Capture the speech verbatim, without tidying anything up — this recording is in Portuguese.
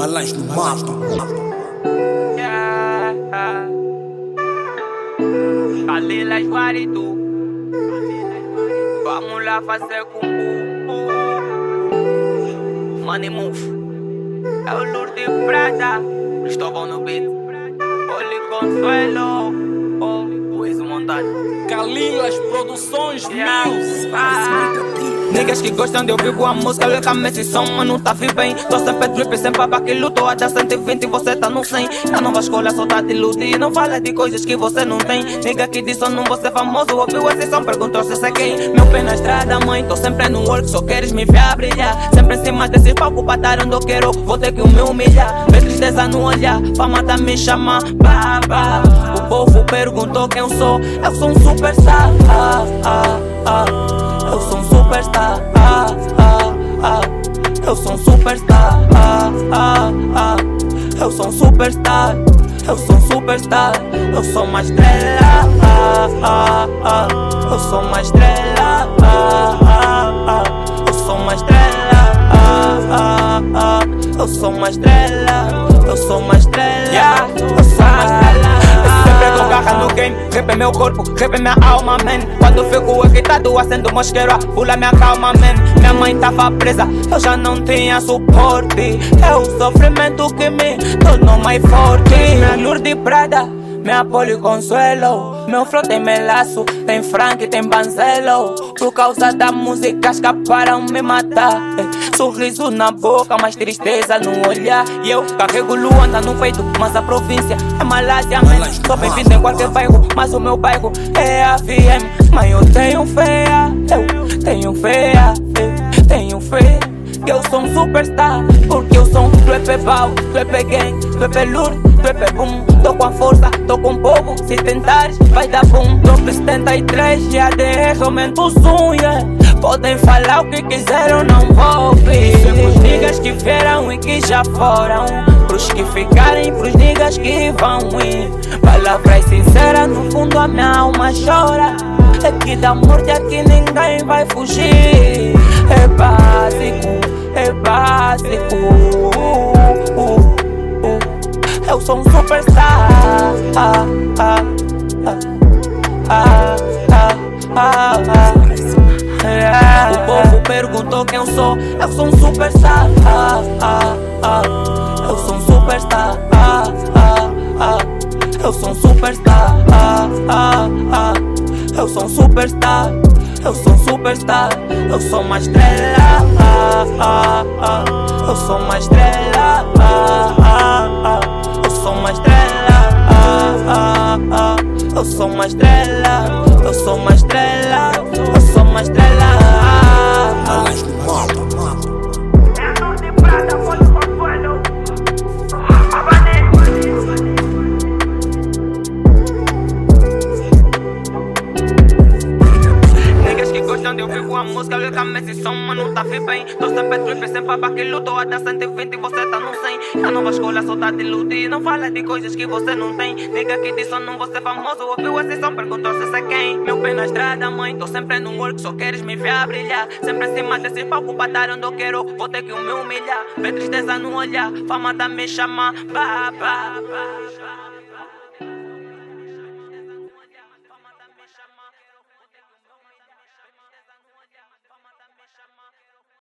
Malães no mato. Yeah. Calilas Guaridu. Vamos lá fazer com o Money Move. É o Lourdes Prata. Cristóvão no beat. Oli Consuelo. Oh, Luiz Montano. Calilas Produções Yeah. Music. Ah. Niggas que gostam de ouvir boa música, louca-me esse som, mano, tá vi bem. Tô sempre drip, sempre abaquilo, tô a dar cento e vinte e você tá no cem. A nova escola só tá te iludir, não fala de coisas que você não tem. Nigga que diz só não vou ser famoso, ouviu esse som, perguntou se sei quem. Meu pé na estrada, mãe, tô sempre no work, só queres me ver a brilhar. Sempre em cima desses palcos pra dar onde eu quero, vou ter que me humilhar. Vê tristeza no olhar, fama tá me chamar, baba. O povo perguntou quem eu sou, eu sou um superstar. Ah, ah, ah. Eu sou um superstar, ah, ah, ah. Eu sou um superstar, ah, ah, ah. Eu sou um superstar, eu sou um superstar. Eu sou uma estrela, ah, ah, ah. Eu sou uma estrela, ah, ah, ah. Eu sou uma estrela, ah, ah, ah. Eu sou uma estrela, eu sou uma estrela, yeah. Eu sou uma estrela. Sempre com garra no game, rap é meu corpo, rap é minha alma, man. Quando fico excitado, acendo mosqueiro, pula minha calma, man. Minha mãe tava presa, eu já não tinha suporte. É o sofrimento que me tornou mais forte. Minha Lourdes Prada, minha Poli Consuelo. Meu flow tem melaço, tem Frank, tem Banzelo. Por causa da música escaparam me matar. Sorriso na boca, mas tristeza no olhar. E eu carrego Luanda no peito, mas a província é Malásia, man. Sou bem-vindo em qualquer bairro, mas o meu bairro é a V M. Mas eu tenho fé, eu tenho fé, eu tenho fé que eu sou um superstar, porque eu sou um rap é pau, rap é gang, rap é Lourdes, rap é boom. Tô com a força, tô com o povo, se tentares vai dar boom. Top setenta e três, G A D R, aumenta o zoom, yeah. Podem falar o que quiseram, não vou ouvir. Pros niggas que vieram e que já foram, pros que ficarem, pros niggas que vão ir. Palavras sinceras, no fundo a minha alma chora. É que da morte aqui ninguém vai fugir. É básico, é básico. Eu sou um superstar. Ah, ah, ah, ah, ah, ah, ah. Yeah. O povo perguntou quem eu sou, eu sou um superstar. Ah, ah, ah. Eu sou um superstar. Ah, ah, ah. Eu sou um superstar. Ah, ah, ah. Eu sou um superstar. Eu sou um superstar. Eu sou uma estrela. Ah, ah, ah. Eu sou uma estrela. Ah, ah, ah. Eu sou uma estrela. Ah, ah, ah. Eu sou uma estrela. Eu sou uma estrela. Eu sou uma estrela. Malães no mato. Gostam de ouvir boa música, louca-me esse som, mano, tá vi bem. Tô sempre trip, sempre abaquilo, tô a dar cento e vinte e você tá no cem. A nova escola só tá te iludir, não fala de coisas que você não tem. Nigga que diz só não vou ser famoso, ouviu esse som, perguntou se sei quem. Meu pé na estrada, mãe, tô sempre no work, só queres me ver a brilhar. Sempre em cima desses palcos pra dar onde eu quero, vou ter que me humilhar. Vê tristeza no olhar, fama tá me chamar, bah, bah, bah.